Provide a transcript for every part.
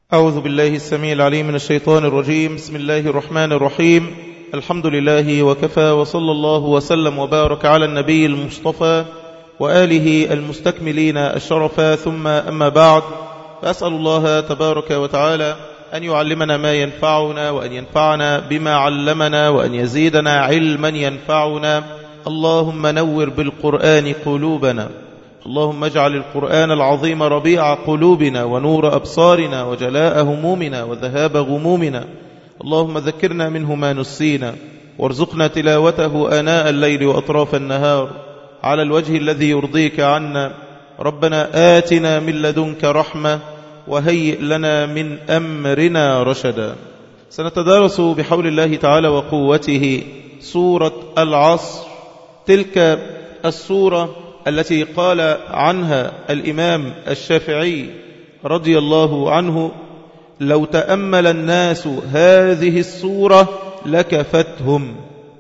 أعوذ بالله السميع العليم من الشيطان الرجيم. بسم الله الرحمن الرحيم. الحمد لله وكفى، وصلى الله وسلم وبارك على النبي المصطفى وآله المستكملين الشرفا، ثم أما بعد، فأسأل الله تبارك وتعالى أن يعلمنا ما ينفعنا، وأن ينفعنا بما علمنا، وأن يزيدنا علما ينفعنا. اللهم نور بالقرآن قلوبنا، اللهم اجعل القرآن العظيم ربيع قلوبنا ونور أبصارنا وجلاء همومنا وذهاب غمومنا. اللهم ذكرنا منه ما نسينا، وارزقنا تلاوته آناء الليل وأطراف النهار على الوجه الذي يرضيك عنا. ربنا آتنا من لدنك رحمة وهيئ لنا من أمرنا رشدا. سنتدارس بحول الله تعالى وقوته سورة العصر، تلك السورة التي قال عنها الإمام الشافعي رضي الله عنه: لو تأمل الناس هذه السورة لكفتهم.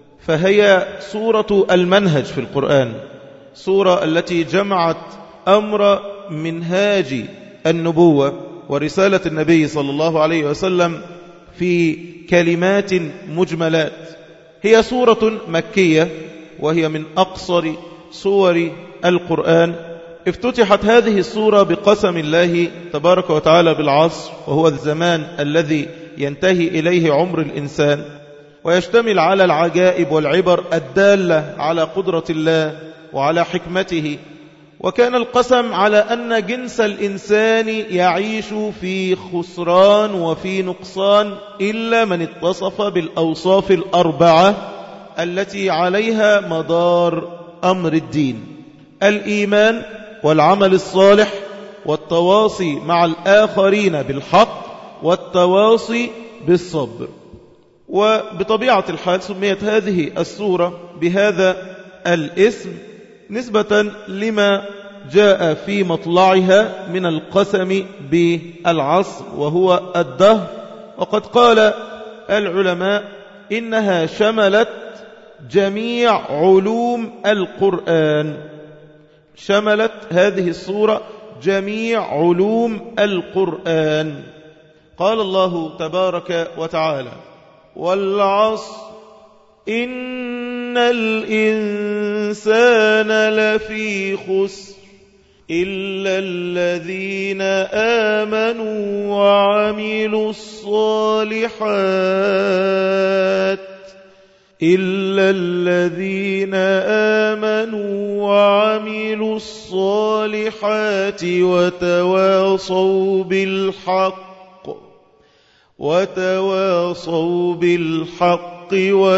فهي سورة المنهج في القرآن، سورة التي جمعت أمر منهاج النبوة ورسالة النبي صلى الله عليه وسلم في كلمات مجملات. هي سورة مكية، وهي من أقصر سور القرآن. افتتحت هذه السورة بقسم الله تبارك وتعالى بالعصر، وهو الزمان الذي ينتهي إليه عمر الإنسان، ويشتمل على العجائب والعبر الدالة على قدرة الله وعلى حكمته. وكان القسم على أن جنس الإنسان يعيش في خسران وفي نقصان إلا من اتصف بالأوصاف الأربعة التي عليها مدار أمر الدين: الإيمان والعمل الصالح والتواصي مع الآخرين بالحق والتواصي بالصبر. وبطبيعة الحال سميت هذه السورة بهذا الاسم نسبة لما جاء في مطلعها من القسم بالعصر وهو الدهر. وقد قال العلماء إنها شملت جميع علوم القرآن، شملت هذه السورة جميع علوم القرآن. قال الله تبارك وتعالى: والعصر إن الإنسان لفي خسر إلا الذين آمنوا وعملوا الصالحات إلا الذين آمنوا وعملوا الصالحات وتواصوا بالحق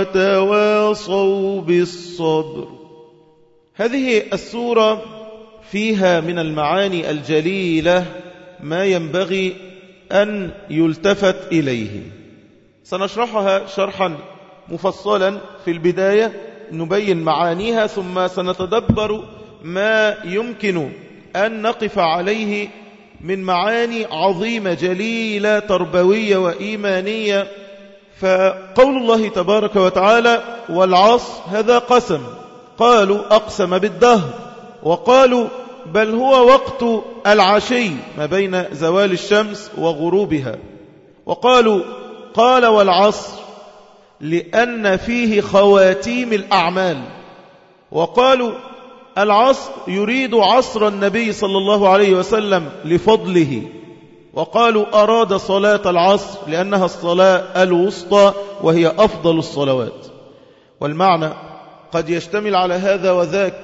وتواصوا بالصبر. هذه السورة فيها من المعاني الجليلة ما ينبغي أن يلتفت إليه. سنشرحها شرحا مفصلا في البداية، نبين معانيها، ثم سنتدبر ما يمكن أن نقف عليه من معاني عظيمة جليلة تربوية وإيمانية. فقول الله تبارك وتعالى: والعصر، هذا قسم. قالوا أقسم بالدهر، وقالوا بل هو وقت العشي ما بين زوال الشمس وغروبها. وقالوا قال والعصر لأن فيه خواتيم الأعمال. وقالوا العصر يريد عصر النبي صلى الله عليه وسلم لفضله. وقالوا أراد صلاة العصر لأنها الصلاة الوسطى وهي أفضل الصلوات. والمعنى قد يشتمل على هذا وذاك.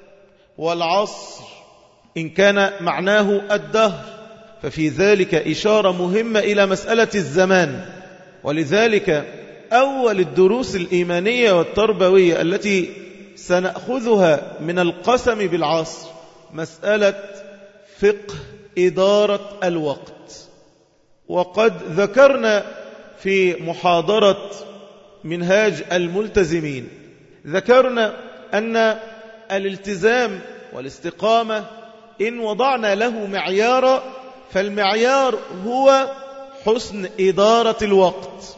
والعصر إن كان معناه الدهر، ففي ذلك إشارة مهمة إلى مسألة الزمان. ولذلك أول الدروس الإيمانية والتربوية التي سنأخذها من القسم بالعصر مسألة فقه إدارة الوقت. وقد ذكرنا في محاضرة منهاج الملتزمين، ذكرنا أن الالتزام والاستقامة إن وضعنا له معيارا، فالمعيار هو حسن إدارة الوقت.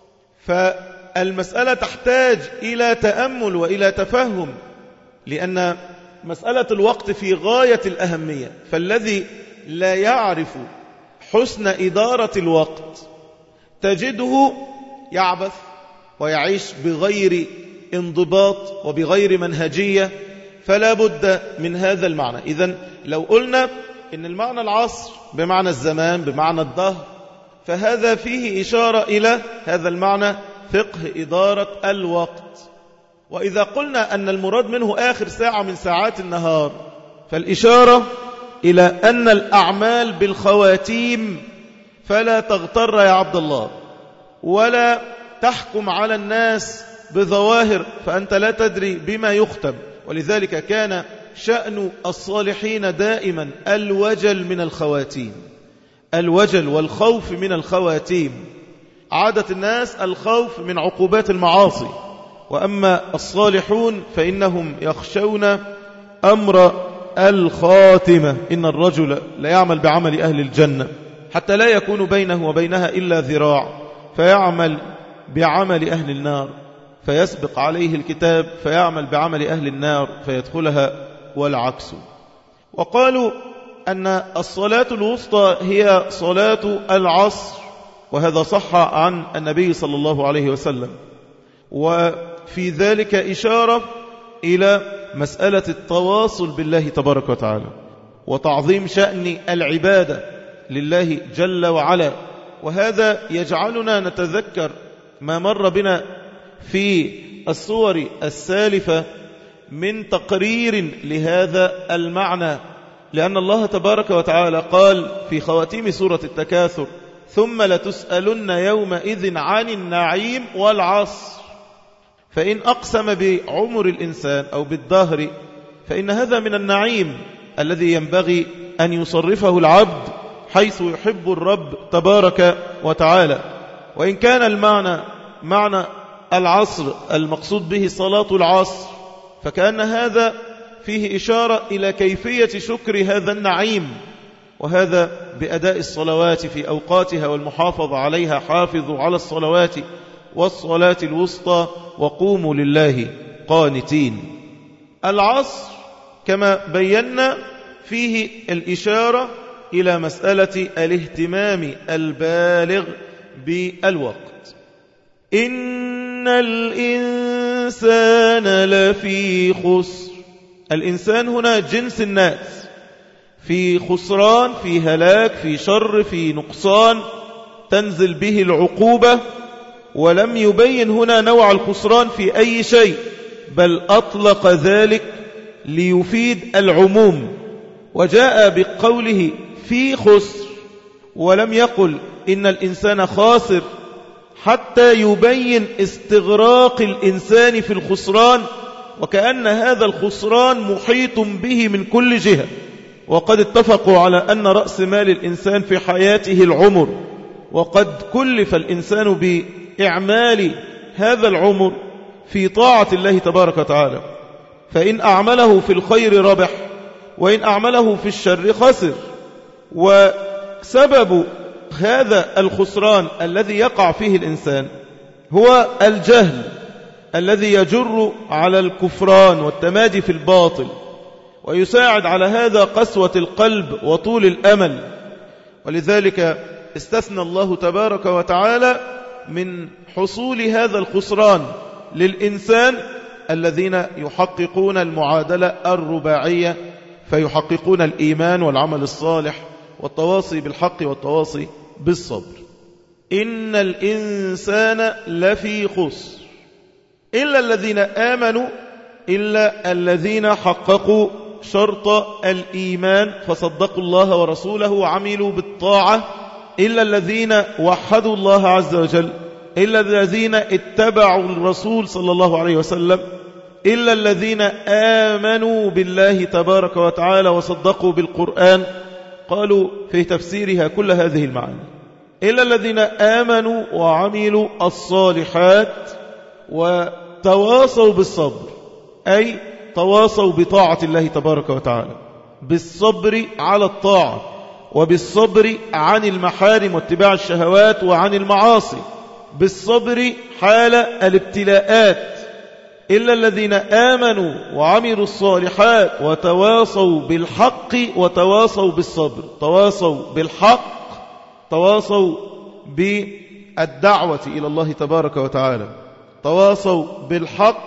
فالمسألة تحتاج إلى تأمل وإلى تفهم، لأن مسألة الوقت في غاية الأهمية. فالذي لا يعرف حسن إدارة الوقت تجده يعبث ويعيش بغير انضباط وبغير منهجية، فلا بد من هذا المعنى. إذن لو قلنا إن المعنى العصر بمعنى الزمان بمعنى الدهر، فهذا فيه إشارة إلى هذا المعنى فقه إدارة الوقت. وإذا قلنا أن المراد منه آخر ساعة من ساعات النهار، فالإشارة إلى أن الأعمال بالخواتيم، فلا تغتر يا عبد الله ولا تحكم على الناس بظواهر، فأنت لا تدري بما يختم. ولذلك كان شأن الصالحين دائما الوجل من الخواتيم، الوجل والخوف من الخواتيم. عادة الناس الخوف من عقوبات المعاصي، وأما الصالحون فإنهم يخشون أمر الخاتمة. إن الرجل لا يعمل بعمل أهل الجنة حتى لا يكون بينه وبينها إلا ذراع، فيعمل بعمل أهل النار فيسبق عليه الكتاب فيعمل بعمل أهل النار فيدخلها، والعكس. وقالوا أن الصلاة الوسطى هي صلاة العصر، وهذا صح عن النبي صلى الله عليه وسلم. وفي ذلك إشارة إلى مسألة التواصل بالله تبارك وتعالى وتعظيم شأن العبادة لله جل وعلا. وهذا يجعلنا نتذكر ما مر بنا في الصور السالفة من تقرير لهذا المعنى، لأن الله تبارك وتعالى قال في خواتيم سورة التكاثر: ثم لتسألن يومئذ عن النعيم والعصر. فإن أقسم بعمر الإنسان أو بالدهر فإن هذا من النعيم الذي ينبغي أن يصرفه العبد حيث يحب الرب تبارك وتعالى. وإن كان المعنى معنى العصر المقصود به صلاة العصر، فكأن هذا فيه إشارة إلى كيفية شكر هذا النعيم، وهذا بأداء الصلوات في أوقاتها والمحافظة عليها. حافظوا على الصلوات والصلاة الوسطى وقوموا لله قانتين. العصر كما بينا فيه الإشارة إلى مسألة الاهتمام البالغ بالوقت. إن الإنسان لفي خسر. الإنسان هنا جنس الناس، في خسران، في هلاك، في شر، في نقصان تنزل به العقوبة. ولم يبين هنا نوع الخسران في أي شيء، بل أطلق ذلك ليفيد العموم، وجاء بقوله في خسر ولم يقل إن الإنسان خاسر، حتى يبين استغراق الإنسان في الخسران، وكأن هذا الخسران محيط به من كل جهة. وقد اتفقوا على أن رأس مال الإنسان في حياته العمر، وقد كلف الإنسان بإعمال هذا العمر في طاعة الله تبارك وتعالى، فإن أعمله في الخير ربح، وإن أعمله في الشر خسر. وسبب هذا الخسران الذي يقع فيه الإنسان هو الجهل الذي يجر على الكفران والتمادي في الباطل، ويساعد على هذا قسوة القلب وطول الأمل. ولذلك استثنى الله تبارك وتعالى من حصول هذا الخسران للإنسان الذين يحققون المعادلة الرباعية، فيحققون الإيمان والعمل الصالح والتواصي بالحق والتواصي بالصبر. إن الإنسان لفي خسر إلا الذين آمنوا، إلا الذين حققوا شرط الإيمان فصدقوا الله ورسوله وعملوا بالطاعة، إلا الذين وحدوا الله عز وجل، إلا الذين اتبعوا الرسول صلى الله عليه وسلم، إلا الذين آمنوا بالله تبارك وتعالى وصدقوا بالقرآن. قالوا في تفسيرها كل هذه المعاني: إلا الذين آمنوا وعملوا الصالحات وتواصوا بالصبر، أي تواصوا بطاعة الله تبارك وتعالى، بالصبر على الطاعة وبالصبر عن المحارم واتباع الشهوات وعن المعاصي، بالصبر حال الابتلاءات. إلا الذين آمنوا وعملوا الصالحات وتواصوا بالحق وتواصوا بالصبر. تواصوا بالحق تواصوا بالدعوة إلى الله تبارك وتعالى، تواصوا بالحق،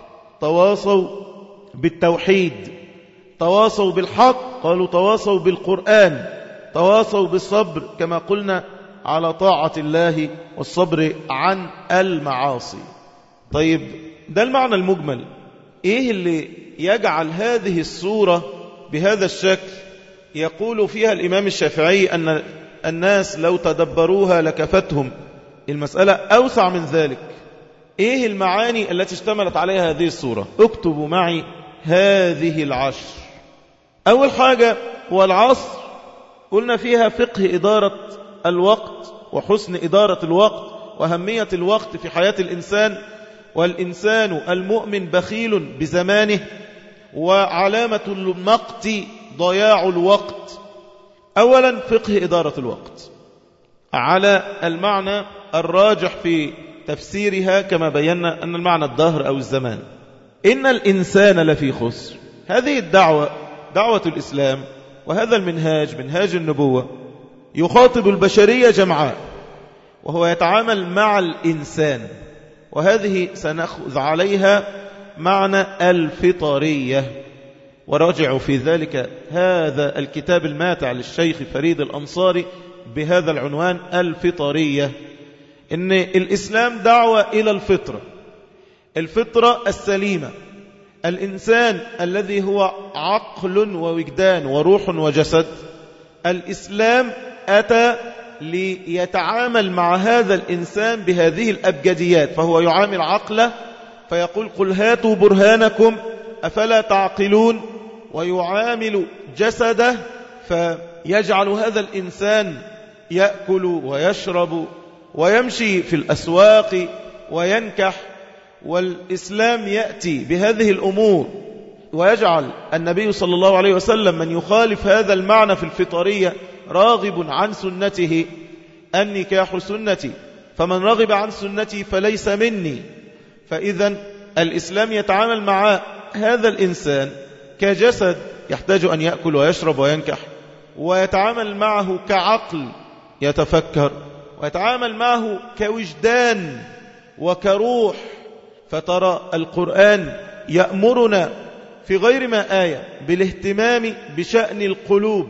تواصوا بالتوحيد، تواصوا بالحق، قالوا تواصوا بالقرآن، تواصوا بالصبر كما قلنا على طاعة الله والصبر عن المعاصي. طيب ده المعنى المجمل. إيه اللي يجعل هذه السورة بهذا الشكل؟ يقول فيها الإمام الشافعي أن الناس لو تدبروها لكفتهم. المسألة أوسع من ذلك. إيه المعاني التي اشتملت عليها هذه السورة؟ اكتبوا معي هذه العشر. أول حاجة والعصر، قلنا فيها فقه إدارة الوقت وحسن إدارة الوقت وأهمية الوقت في حياة الإنسان، والإنسان المؤمن بخيل بزمانه، وعلامة المقت ضياع الوقت. أولا فقه إدارة الوقت على المعنى الراجح في تفسيرها كما بينا أن المعنى الدهر أو الزمان. إن الإنسان لفي خسر. هذه الدعوة دعوة الإسلام، وهذا المنهاج منهاج النبوة يخاطب البشرية جمعاء، وهو يتعامل مع الإنسان، وهذه سنأخذ عليها معنى الفطرية. ورجعوا في ذلك هذا الكتاب الماتع للشيخ فريد الأنصاري بهذا العنوان الفطرية. إن الإسلام دعوة إلى الفطرة، الفطرة السليمة، الإنسان الذي هو عقل ووجدان وروح وجسد. الإسلام أتى ليتعامل مع هذا الإنسان بهذه الأبجديات، فهو يعامل عقله فيقول قل هاتوا برهانكم أفلا تعقلون، ويعامل جسده فيجعل هذا الإنسان يأكل ويشرب ويمشي في الأسواق وينكح. والإسلام يأتي بهذه الأمور ويجعل النبي صلى الله عليه وسلم من يخالف هذا المعنى في الفطرية راغب عن سنته. النكاح سنتي فمن رغب عن سنتي فليس مني. فإذا الإسلام يتعامل مع هذا الإنسان كجسد يحتاج أن يأكل ويشرب وينكح، ويتعامل معه كعقل يتفكر، ويتعامل معه كوجدان وكروح. فترى القرآن يأمرنا في غير ما آية بالاهتمام بشأن القلوب،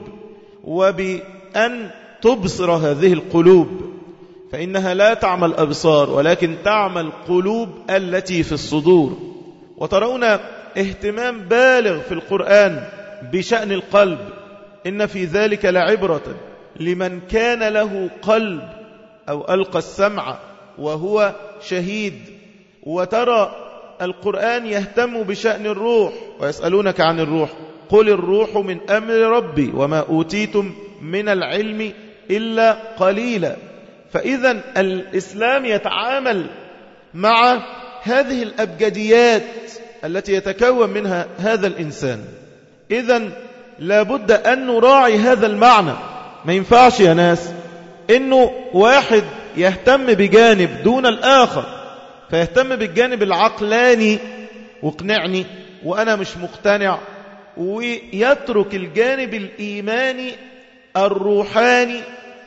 وبأن تبصر هذه القلوب، فإنها لا تعمل أبصار ولكن تعمل قلوب التي في الصدور. وترون اهتمام بالغ في القرآن بشأن القلب. إن في ذلك لعبرة لمن كان له قلب أو ألقى السمع وهو شهيد. وترى القرآن يهتم بشأن الروح، ويسألونك عن الروح قل الروح من أمر ربي وما أوتيتم من العلم إلا قليلا. فإذا الإسلام يتعامل مع هذه الأبجديات التي يتكون منها هذا الإنسان. إذا لابد أن نراعي هذا المعنى. ما ينفعش يا ناس إنه واحد يهتم بجانب دون الآخر، فيهتم بالجانب العقلاني واقنعني وأنا مش مقتنع، ويترك الجانب الإيماني الروحاني،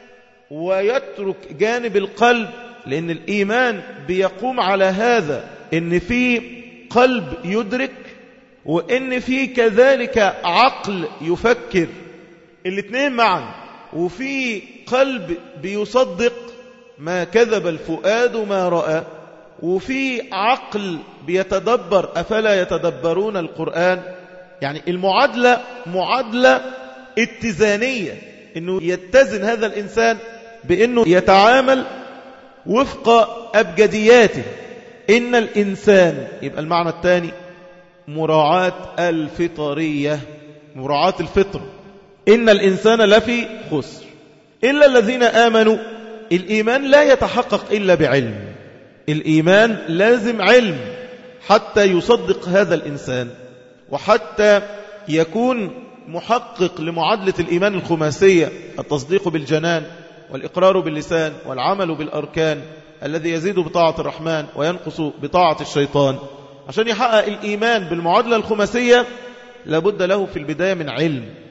ويترك جانب القلب. لأن الإيمان بيقوم على هذا، إن في قلب يدرك، وإن في كذلك عقل يفكر، الاثنين معا، وفي قلب بيصدق ما كذب الفؤاد ما رأى، وفي عقل بيتدبر أفلا يتدبرون القرآن. يعني المعادلة معادلة اتزانية، إنه يتزن هذا الإنسان بأنه يتعامل وفق أبجدياته. إن الإنسان، يبقى المعنى الثاني مراعاة الفطرية، مراعاة الفطر. إن الإنسان لفي خسر إلا الذين آمنوا. الإيمان لا يتحقق إلا بعلم، الإيمان لازم علم حتى يصدق هذا الإنسان، وحتى يكون محقق لمعادلة الإيمان الخماسية: التصديق بالجنان، والإقرار باللسان، والعمل بالأركان، الذي يزيد بطاعة الرحمن وينقص بطاعة الشيطان. عشان يحقق الإيمان بالمعادلة الخماسية لابد له في البداية من علم.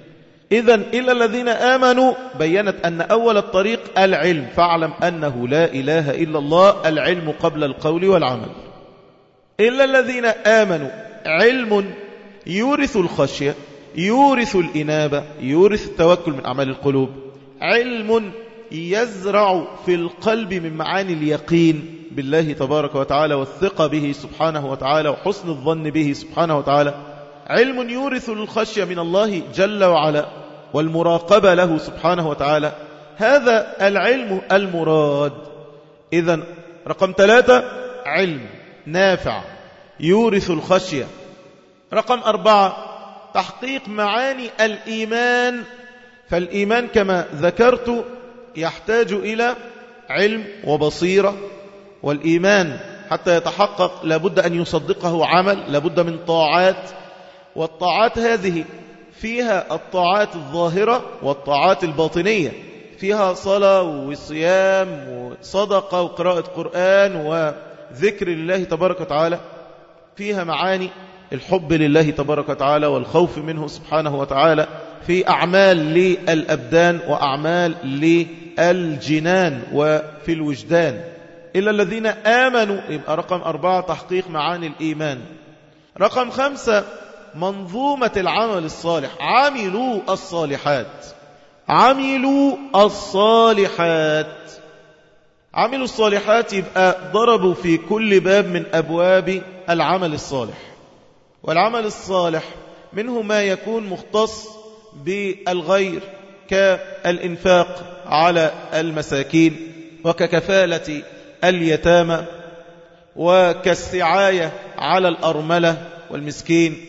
إذن إلا الذين آمنوا بيّنت أن أول الطريق العلم، فاعلم أنه لا إله إلا الله، العلم قبل القول والعمل. إلا الذين آمنوا علم يورث الخشية، يورث الإنابة، يورث التوكل من أعمال القلوب، علم يزرع في القلب من معاني اليقين بالله تبارك وتعالى والثقة به سبحانه وتعالى وحسن الظن به سبحانه وتعالى، علم يورث الخشية من الله جل وعلا والمراقبة له سبحانه وتعالى. هذا العلم المراد. إذن رقم 3 علم نافع يورث الخشية. رقم 4 تحقيق معاني الإيمان، فالإيمان كما ذكرت يحتاج إلى علم وبصيرة، والإيمان حتى يتحقق لابد أن يصدقه عمل، لابد من طاعات، والطاعات هذه فيها الطاعات الظاهرة والطاعات الباطنية، فيها صلاة وصيام وصدقة وقراءة قرآن وذكر لله تبارك وتعالى، فيها معاني الحب لله تبارك وتعالى والخوف منه سبحانه وتعالى، في أعمال للأبدان وأعمال للجنان وفي الوجدان. إلا الذين آمنوا، يبقى رقم 4 تحقيق معاني الإيمان. رقم 5 منظومة العمل الصالح، عملوا الصالحات، عملوا الصالحات. عملوا الصالحات يبقى ضربوا في كل باب من أبواب العمل الصالح، والعمل الصالح منه ما يكون مختص بالغير كالإنفاق على المساكين وككفالة اليتامى وكالسعاية على الأرملة والمسكين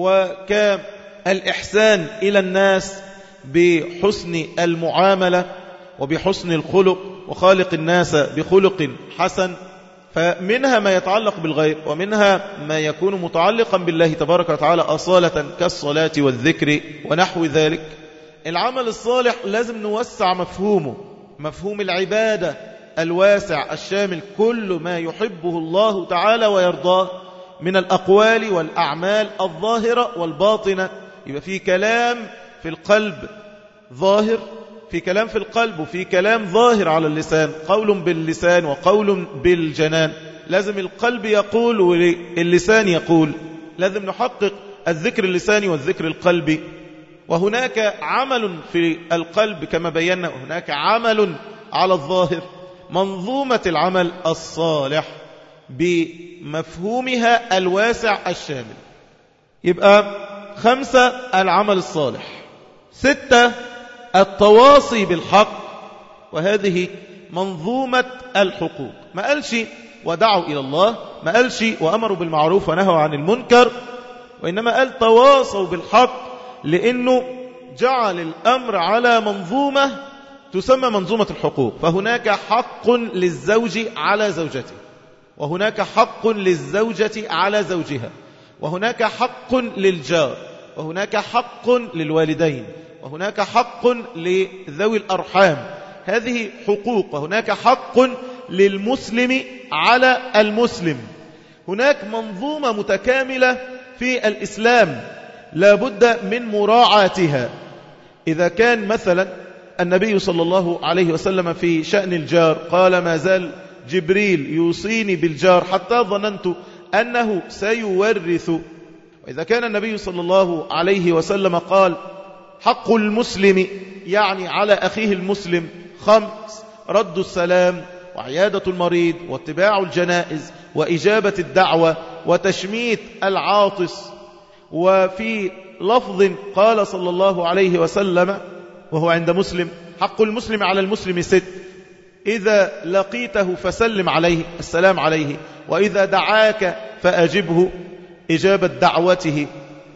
وكالإحسان إلى الناس بحسن المعاملة وبحسن الخلق وخالق الناس بخلق حسن. فمنها ما يتعلق بالغير ومنها ما يكون متعلقا بالله تبارك وتعالى أصالة كالصلاة والذكر ونحو ذلك. العمل الصالح لازم نوسع مفهومه، مفهوم العبادة الواسع الشامل، كل ما يحبه الله تعالى ويرضاه من الأقوال والأعمال الظاهرة والباطنة. يبقى في كلام في القلب ظاهر، في كلام في القلب وفي كلام ظاهر على اللسان، قول باللسان وقول بالجنان. لازم القلب يقول واللسان يقول، لازم نحقق الذكر اللساني والذكر القلبي. وهناك عمل في القلب كما بينا، وهناك عمل على الظاهر. منظومة العمل الصالح بمفهومها الواسع الشامل. يبقى 5 العمل الصالح، 6 التواصي بالحق، وهذه منظومة الحقوق. ما قالش ودعوا إلى الله، ما قالش وأمروا بالمعروف ونهوا عن المنكر، وإنما قال تواصوا بالحق، لأنه جعل الأمر على منظومة تسمى منظومة الحقوق. فهناك حق للزوج على زوجته، وهناك حق للزوجة على زوجها، وهناك حق للجار، وهناك حق للوالدين، وهناك حق لذوي الأرحام. هذه حقوق. وهناك حق للمسلم على المسلم. هناك منظومة متكاملة في الإسلام لا بد من مراعاتها. إذا كان مثلا النبي صلى الله عليه وسلم في شأن الجار قال ما زال جبريل يوصيني بالجار حتى ظننت أنه سيورث. وإذا كان النبي صلى الله عليه وسلم قال حق المسلم يعني على أخيه المسلم 5: رد السلام، وعيادة المريض، واتباع الجنائز، وإجابة الدعوة، وتشميت العاطس. وفي لفظ قال صلى الله عليه وسلم وهو عند مسلم: حق المسلم على المسلم 6: إذا لقيته فسلم عليه، السلام عليه، وإذا دعاك فأجبه، إجابة دعوته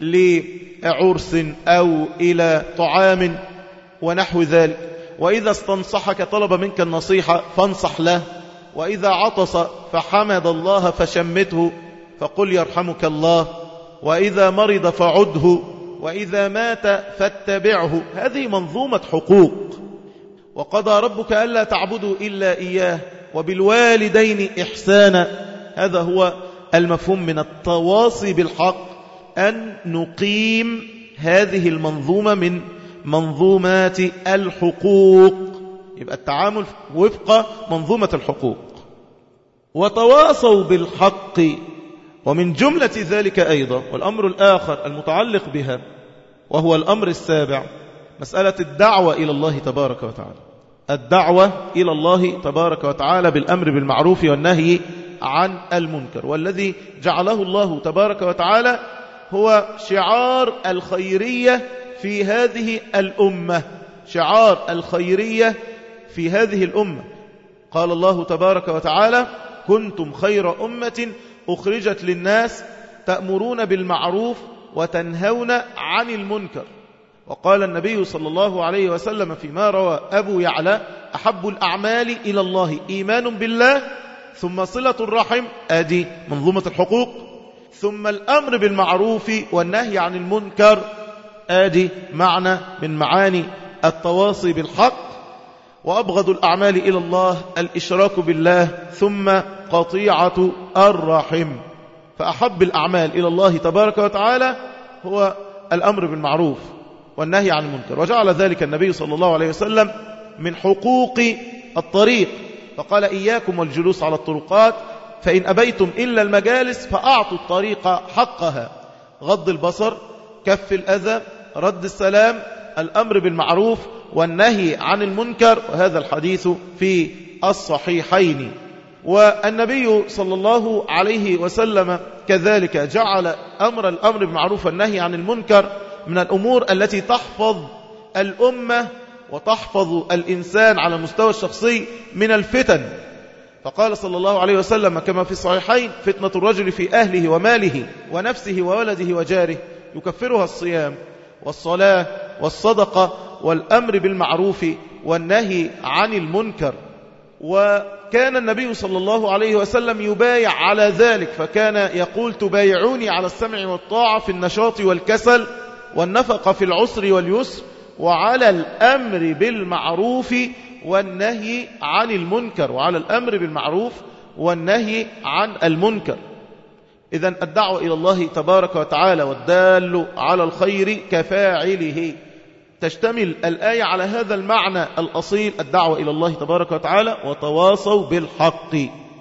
لعرس أو إلى طعام ونحو ذلك، وإذا استنصحك طلب منك النصيحة فانصح له، وإذا عطس فحمد الله فشمته فقل يرحمك الله، وإذا مرض فعده، وإذا مات فاتبعه. هذه منظومة حقوق. وقضى ربك ألا تعبدوا إلا إياه وبالوالدين إحسانا. هذا هو المفهوم من التواصي بالحق، أن نقيم هذه المنظومة من منظومات الحقوق. يبقى التعامل وفق منظومة الحقوق. وتواصوا بالحق. ومن جملة ذلك أيضا والأمر الآخر المتعلق بها وهو الأمر السابع مسألة الدعوة إلى الله تبارك وتعالى. الدعوة إلى الله تبارك وتعالى بالأمر بالمعروف والنهي عن المنكر، والذي جعله الله تبارك وتعالى هو شعار الخيرية في هذه الأمة. شعار الخيرية في هذه الأمة. قال الله تبارك وتعالى: كنتم خير أمة أخرجت للناس تأمرون بالمعروف وتنهون عن المنكر. وقال النبي صلى الله عليه وسلم فيما روى أبو يعلى: أحب الأعمال إلى الله إيمان بالله ثم صلة الرحم، أدي منظومة الحقوق، ثم الأمر بالمعروف والنهي عن المنكر، آدي معنى من معاني التواصي بالحق. وأبغض الأعمال إلى الله الإشراك بالله ثم قطيعة الرحم. فأحب الأعمال إلى الله تبارك وتعالى هو الأمر بالمعروف والنهي عن المنكر، وجعل ذلك النبي صلى الله عليه وسلم من حقوق الطريق، فقال: إياكم والجلوس على الطرقات فإن أبيتم إلا المجالس فأعطوا الطريق حقها. غض البصر، كف الأذى، رد السلام، الأمر بالمعروف والنهي عن المنكر. وهذا الحديث في الصحيحين. والنبي صلى الله عليه وسلم كذلك جعل الأمر بالمعروف والنهي عن المنكر من الأمور التي تحفظ الأمة وتحفظ الإنسان على المستوى الشخصي من الفتن. فقال صلى الله عليه وسلم كما في الصحيحين: فتنة الرجل في أهله وماله ونفسه وولده وجاره يكفرها الصيام والصلاة والصدقة والأمر بالمعروف والنهي عن المنكر. وكان النبي صلى الله عليه وسلم يبايع على ذلك، فكان يقول: تبايعوني على السمع والطاعة في النشاط والكسل والنفقة في العسر واليسر وعلى الأمر بالمعروف والنهي عن المنكر. وعلى الأمر بالمعروف والنهي عن المنكر. إذن الدعوة إلى الله تبارك وتعالى والدال على الخير كفاعله. تشتمل الآية على هذا المعنى الأصيل: الدعوة إلى الله تبارك وتعالى وتواصوا بالحق.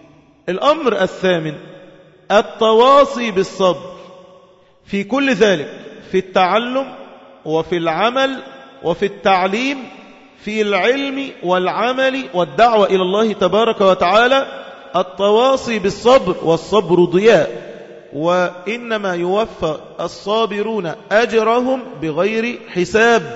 الأمر الثامن التواصي بالصبر في كل ذلك، في التعلم وفي العمل وفي التعليم، في العلم والعمل والدعوة إلى الله تبارك وتعالى. التواصي بالصبر، والصبر ضياء، وإنما يوفى الصابرون أجرهم بغير حساب.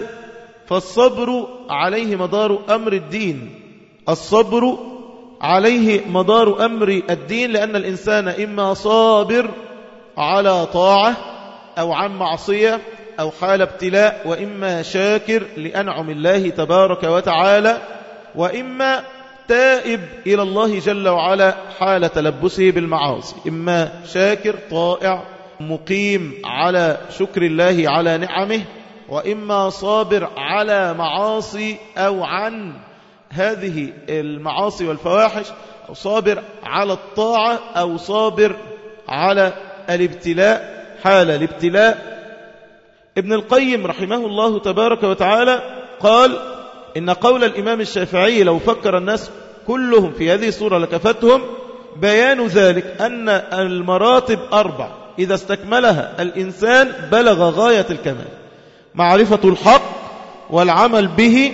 فالصبر عليه مدار أمر الدين. الصبر عليه مدار أمر الدين، لأن الإنسان إما صابر على طاعة أو عن معصية أو حال ابتلاء، وإما شاكر لأنعم الله تبارك وتعالى، وإما تائب إلى الله جل وعلا حال تلبسه بالمعاصي. إما شاكر طائع مقيم على شكر الله على نعمه، وإما صابر على معاصي أو عن هذه المعاصي والفواحش، أو صابر على الطاعة، أو صابر على الابتلاء حال الابتلاء. ابن القيم رحمه الله تبارك وتعالى قال: إن قول الإمام الشافعي لو فكر الناس كلهم في هذه الصورة لكفتهم، بيان ذلك أن المراتب 4 إذا استكملها الإنسان بلغ غاية الكمال: معرفة الحق والعمل به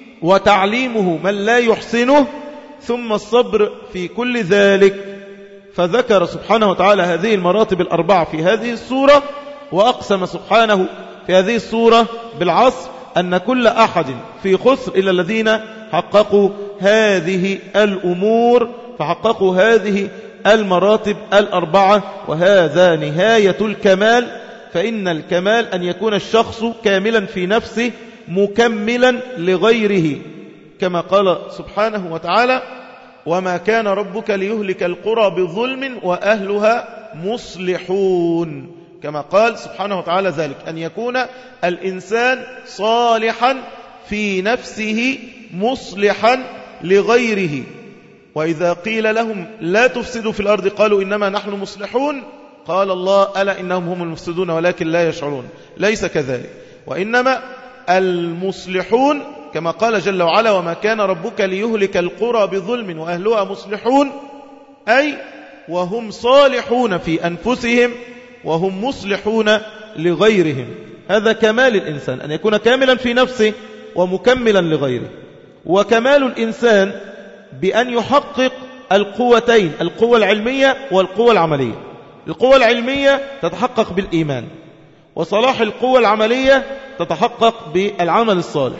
وتعليمه من لا يحسنه، ثم الصبر في كل ذلك. فذكر سبحانه وتعالى هذه المراتب 4 في هذه السورة، وأقسم سبحانه في هذه السورة بالعصر أن كل أحد في خسر إلا الذين حققوا هذه الأمور، فحققوا هذه المراتب 4، وهذا نهاية الكمال. فإن الكمال أن يكون الشخص كاملا في نفسه مكملا لغيره، كما قال سبحانه وتعالى: وما كان ربك ليهلك القرى بظلم وأهلها مصلحون. كما قال سبحانه وتعالى ذلك أن يكون الإنسان صالحا في نفسه مصلحا لغيره. وإذا قيل لهم لا تفسدوا في الأرض قالوا إنما نحن مصلحون، قال الله: ألا إنهم هم المفسدون ولكن لا يشعرون. ليس كذلك، وإنما المصلحون كما قال جل وعلا وما كان ربك ليهلك القرى بظلم وأهلها مصلحون، أي وهم صالحون في أنفسهم وهم مصلحون لغيرهم. هذا كمال الإنسان، أن يكون كاملا في نفسه ومكملا لغيره. وكمال الإنسان بأن يحقق القوتين، القوة العلمية والقوة العملية. القوة العلمية تتحقق بالإيمان، وصلاح القوة العملية تتحقق بالعمل الصالح،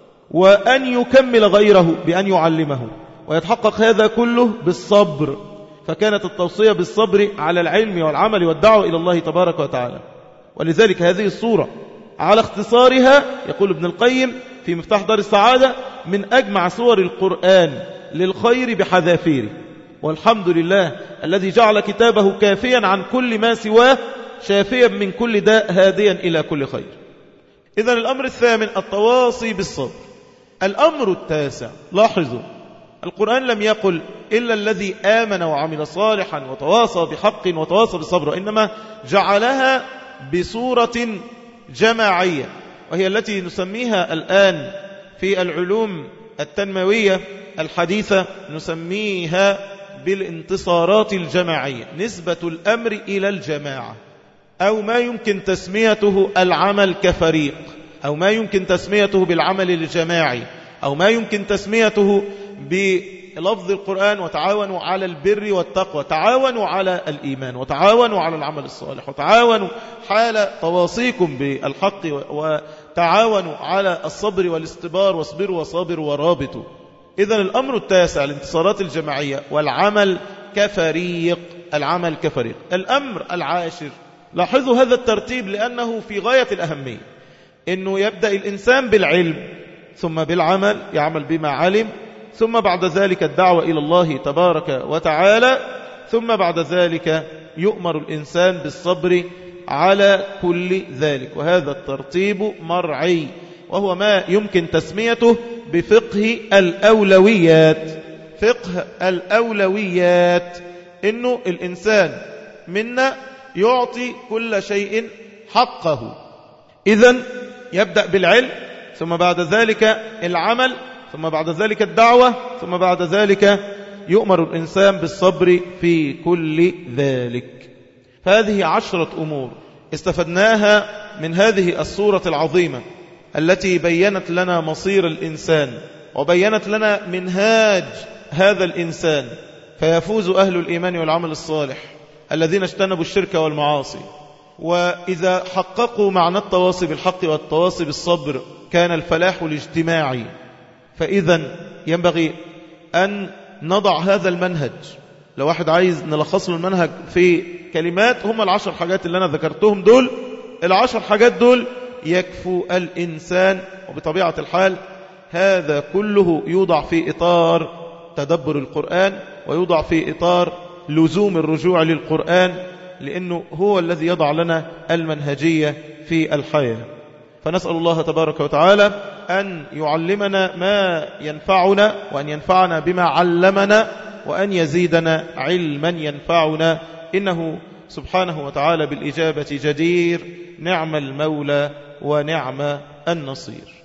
وأن يكمل غيره بأن يعلمه، ويتحقق هذا كله بالصبر. فكانت التوصية بالصبر على العلم والعمل والدعوة إلى الله تبارك وتعالى. ولذلك هذه الصورة على اختصارها يقول ابن القيم في مفتاح دار السعادة من أجمع صور القرآن للخير بحذافيره، والحمد لله الذي جعل كتابه كافيا عن كل ما سواه، شافيا من كل داء، هاديا إلى كل خير. إذن الأمر الثامن التواصي بالصبر. الأمر التاسع، لاحظوا القرآن لم يقل إلا الذي آمن وعمل صالحا وتواصى بحق وتواصى بالصبر، إنما جعلها بصورة جماعية، وهي التي نسميها الآن في العلوم التنموية الحديثة نسميها بالانتصارات الجماعية، نسبة الأمر إلى الجماعة، أو ما يمكن تسميته العمل كفريق، أو ما يمكن تسميته بالعمل الجماعي، أو ما يمكن تسميته بلفظ القرآن وتعاونوا على البر والتقوى، تعاونوا على الإيمان، وتعاونوا على العمل الصالح، وتعاونوا حال تواصيكم بالحق، وتعاونوا على الصبر والاستبار، واصبروا وصابروا ورابطوا. إذن الأمر التاسع الانتصارات الجماعية والعمل كفريق، العمل كفريق. الأمر العاشر، لاحظوا هذا الترتيب لأنه في غاية الأهمية، إنه يبدأ الإنسان بالعلم ثم بالعمل، يعمل بما علم، ثم بعد ذلك الدعوة إلى الله تبارك وتعالى، ثم بعد ذلك يؤمر الإنسان بالصبر على كل ذلك. وهذا الترتيب مرعي، وهو ما يمكن تسميته بفقه الأولويات. فقه الأولويات، إنه الإنسان منا يعطي كل شيء حقه. إذن يبدأ بالعلم، ثم بعد ذلك العمل، ثم بعد ذلك الدعوة، ثم بعد ذلك يؤمر الإنسان بالصبر في كل ذلك. فهذه 10 أمور استفدناها من هذه السورة العظيمة التي بيّنت لنا مصير الإنسان، وبيّنت لنا منهاج هذا الإنسان، فيفوز أهل الإيمان والعمل الصالح الذين اجتنبوا الشرك والمعاصي. وإذا حققوا معنى التواصي بالحق والتواصي بالصبر كان الفلاح الاجتماعي. فإذا ينبغي أن نضع هذا المنهج. لو واحد عايز نلخص له المنهج في كلمات، هم 10 حاجات اللي أنا ذكرتهم دول، 10 حاجات دول يكفوا الإنسان. وبطبيعة الحال هذا كله يوضع في إطار تدبر القرآن، ويوضع في إطار لزوم الرجوع للقرآن، لأنه هو الذي يضع لنا المنهجية في الحياة. فنسأل الله تبارك وتعالى أن يعلمنا ما ينفعنا، وأن ينفعنا بما علمنا، وأن يزيدنا علما ينفعنا، إنه سبحانه وتعالى بالإجابة جدير، نعم المولى ونعم النصير.